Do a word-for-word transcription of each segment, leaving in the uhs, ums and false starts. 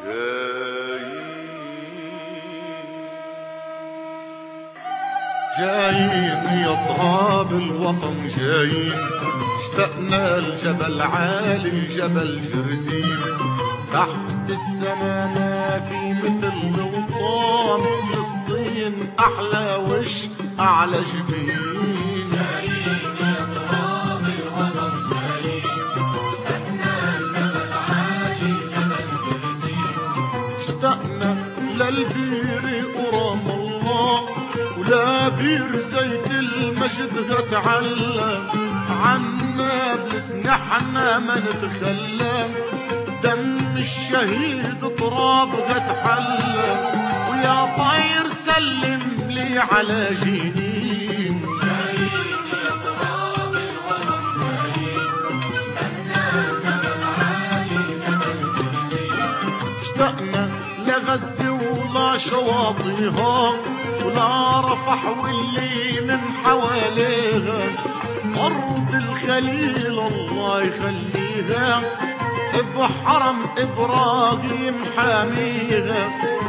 جايين يا تراب الوطن جايين، اشتقنا الجبل عالي جبل جرزين، تحت السما ما في مثل الوطن، فلسطين احلى وش اعلى جبين. جايين يا تراب الوطن جايين، اشتقنا الجبل عالي جبل جرزين، اشتقنا للبير ورام الله، ولا بير زيت المجد هتعلى عنا، بلس نحنا ما نتخلى، دم الشهيد تراب هتحلى، ويا طير سلم لي على جنين. جايين يا تراب الوطن جايين، اشتقنا الجبل عالي جبل جرزين، اشتقنا لغزة ولا شواطئها، ولا رفح واللي من حواليها، أرض الخليل الله يخليها، بحرم إبراهيم حاميها،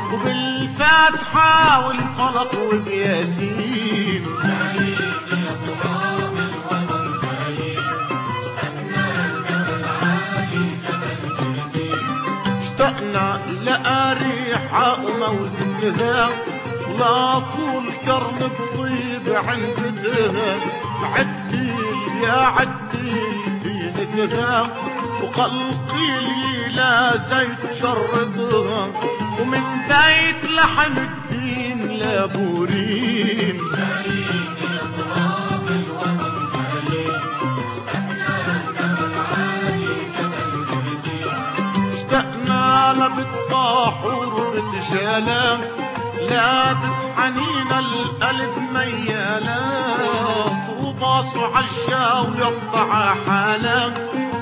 وبالفاتحة والفلق وبياسين. جايين يا تراب الوطن جايين، اشتقنا الجبل عالي جبل جرزين، اشتقنا لأريحة وموزتها، ولا طول كرم بطيب عندها، عديل يا عديل دينتها، وقلقيل لا زيت شرطها، ومن بيت لحم الدين لابورين. جايين يا تراب الوطن جايين، اشتقنا الجبل عالي جبل جرزين، اشتقنا لبتصاحور بتجالا، لا بتحنين القلب ميالا، طوباس وعشا ويقطع حالا،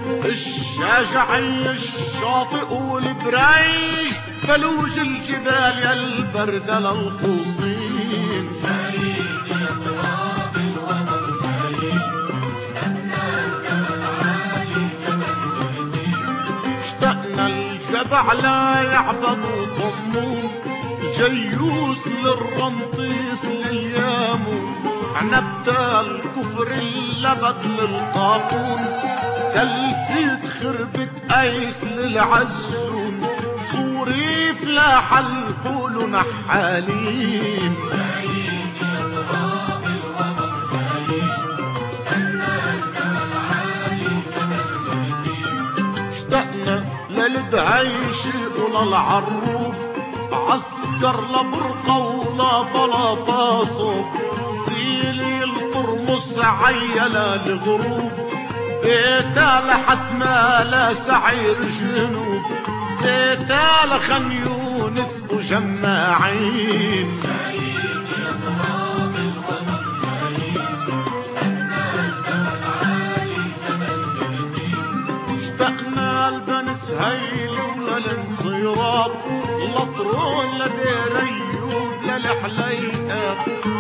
الشجعي الشاطئ والبريج، فلوج الجبال يا البرد للخصين. جايين يا تراب الوطن جايين، اشتقنا الجبل عالي جبل جرزين، اشتقنا الجبع لا يعبد صمون، جيوس للرمطيس لليامون، عنبتا الكفر اللبد للقاطون، سلفيت خربت ايس للعزون، صوري فلاح الفول نحالين. جايين يا تراب الوطن جايين، اشتقنا الجبل عالي جبل جرزين، اشتقنا للدهيش وللعروب، عسكر لبرقة ولا بلاطاسه، سيلي القرمص عيلة لغروب، بيتا لحتما لا سعير جنوب، بيتا لخن يونس وجماعين. جايين يا تراب الوطن جايين، اشتقنا الجبل عالي جبل جرزين، اشتقنا لبن سهيل وللانصيراب، لطرون لبيريوب للحليقة،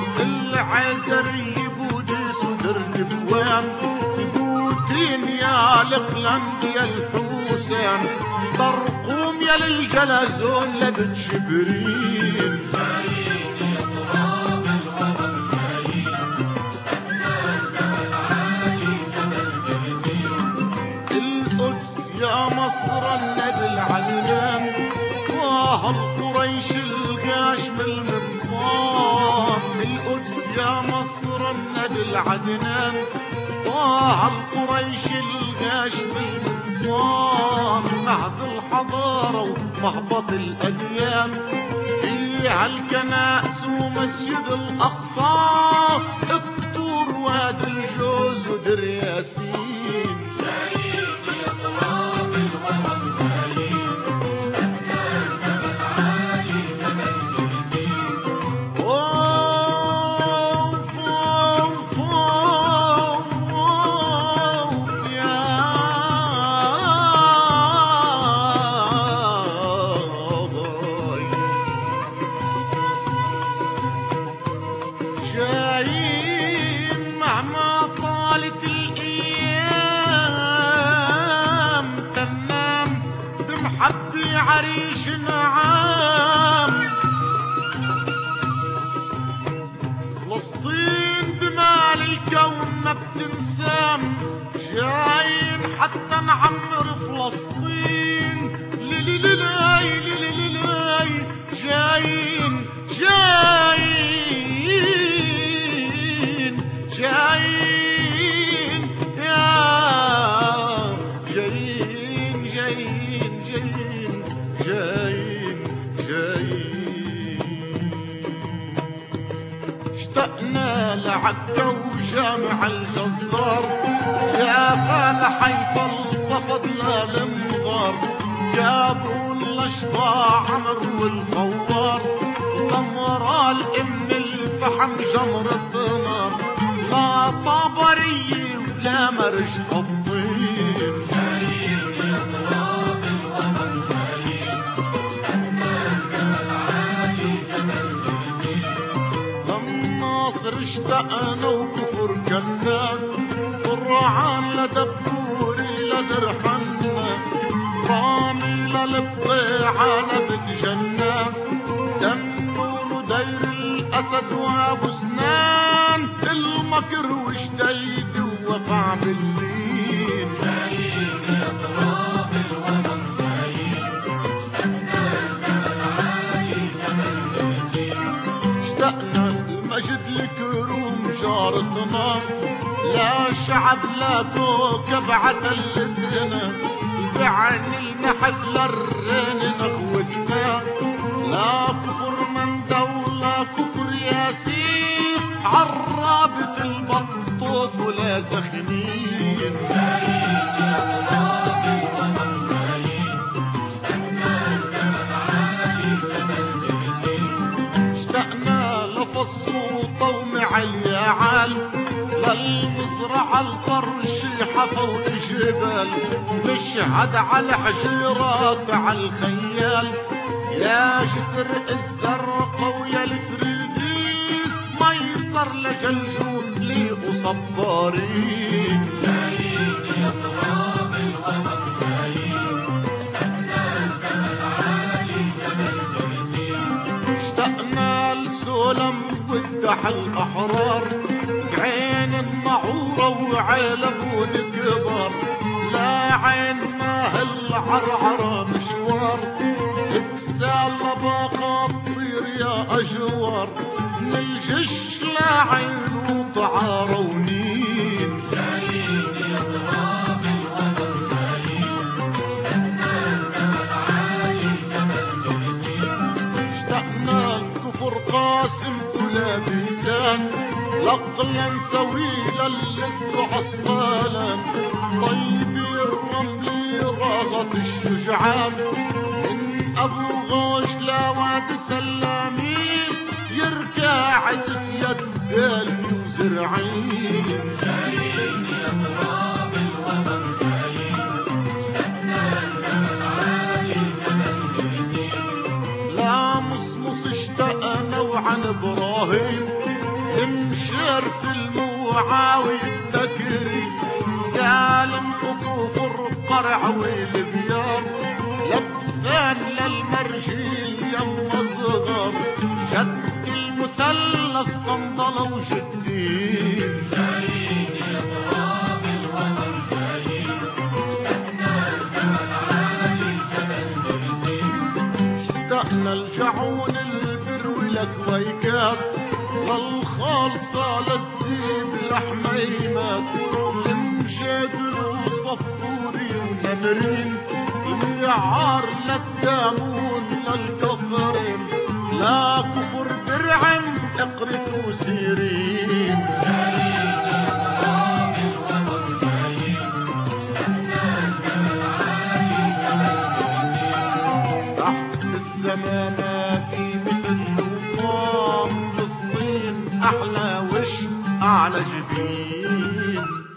العزري بوديس ودرن بوان، بوتين يا القلند يا الحوسان، طرقوم يا للجلزون لبن شبرين. جايين يا تراب الوطن جايين، اشتقنا الجبل عالي جبل جرزين، القدس يا مصر النبي العلام، طه القريش القاش من المنصام، القدس يا مصر النبي العدنان، طه القريش القاش من المنصام، مهد الحضارة ومهبط الأديان، فيها الكنائس ومسجد الأقصى، الطور وادي الجوز ودر ياسين. جايين يا تراب الوطن جايين، اشتقنا الجبل عالي جبل جرزين، أوف أوف أوف يا ضي، جايين مهما طالت الأيام في عريش نعام فلسطين بمال الكون ما بتنسام جايين حتى نعمر فلسطين ليلي ليلي ليلي ليلي جايين جايين جايين يا جايين جايين جايين جايين جايين اشتقنا لعكا وجامع الجزار يا فالح فلسفة للمغار جابوا الاشباع عمر والخوار تمرى الام الفحم جمرة نار لا طبرية ولا مرش الطين جايين يا تراب الوطن جايين استنى جبل عالي جبل جليل للناصر اشتقنا وكفر كنان فرعان لدبوري لدرحنا رامي للبضيعة لبتجنى دمون دير الأسد وأبو سنان المكر وشديد ووقع بالليل جايين يا تراب الوطن جايين استنى جبل عالي جبل جليل اشتقنا المجد لكروم جارتنا لا شعب لا كوكب عتلتنا بعين المحك للرين نخوتنا لا كفر من دولة كفر ياسين عرابة البطوط ولا سخنين جايين يا تراب الوطن جايين استنى جبل عالي جبل جليل اشتقنا لفصوطة ومعليعال للمزرعة الطرشيحة فوق جبال نشهد على حجيرات على الخيال يا جسر الزرقا ويا الفريديس ميسر لجلجول لي وصبارين جايين يا تراب الوطن جايين استنى جبل عالي جبل جليل اشتقنا لسلم والدح الأحرار بعين النعورة وعيلب ونكبر لا عين ما هالعرعرة مشوار تسال باقة تطير يا أجوار من الجش لا عين وطعارة ونين جايين يا تراب الوطن جايين استنى جبل عالي جبل جليل اشتقنا الكفر قاسم ولا بيسان لقلا سويلا للد عصالا طيبي الرملي راغط الشجعان من ابو غوش لواد سلامين يركع عزف يد دالي وزرعين جايين يا تراب الوطن جايين استنى جبل عالي جبل جليل لا مصمص اشتقنا وعن ابراهيم مشير في الموعاوي التكري سالم وكفر قرع والبيار لبان للمرجيل يما صغر شد المثلث صندلة وجدين جايين يا تراب الوطن جايين استنى جبل عالي جبل جليل اشتقنا الجعون البر ولكويكات للخالصة لتزيد الحميمات المجادر وصفوري ونمرين الميعار للدامون للكفرين لا كفر درعم اقرب وسيرين جايين يا تراب الوطن جايين استنى جبل عالي جبل جليل تحت السما ما في مثل نظام فلسطين احلى وش اعلى جبين